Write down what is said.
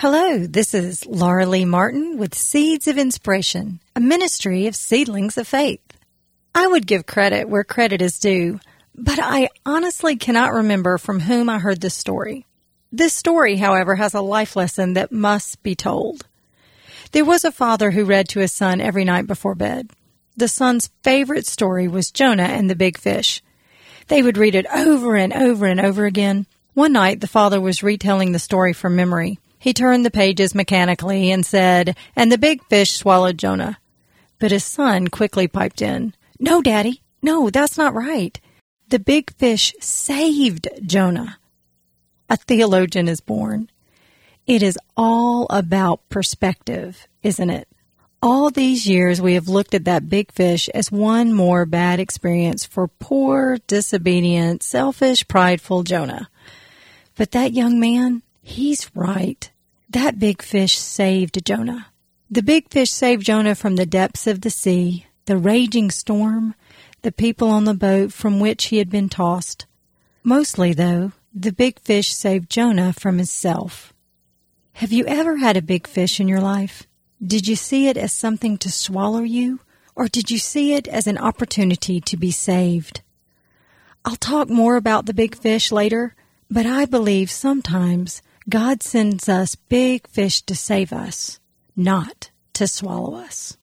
Hello, this is Laura Lee Martin with Seeds of Inspiration, a ministry of Seedlings of Faith. I would give credit where credit is due, but I honestly cannot remember from whom I heard this story. This story, however, has a life lesson that must be told. There was a father who read to his son every night before bed. The son's favorite story was Jonah and the big fish. They would read it over and over and over again. One night, the father was retelling the story from memory. He turned the pages mechanically and said, "And the big fish swallowed Jonah." But his son quickly piped in, "No, Daddy, no, that's not right. The big fish saved Jonah." A theologian is born. It is all about perspective, isn't it? All these years we have looked at that big fish as one more bad experience for poor, disobedient, selfish, prideful Jonah. But that young man, he's right. That big fish saved Jonah. The big fish saved Jonah from the depths of the sea, the raging storm, the people on the boat from which he had been tossed. Mostly, though, the big fish saved Jonah from himself. Have you ever had a big fish in your life? Did you see it as something to swallow you, or did you see it as an opportunity to be saved? I'll talk more about the big fish later, but I believe sometimes God sends us big fish to save us, not to swallow us.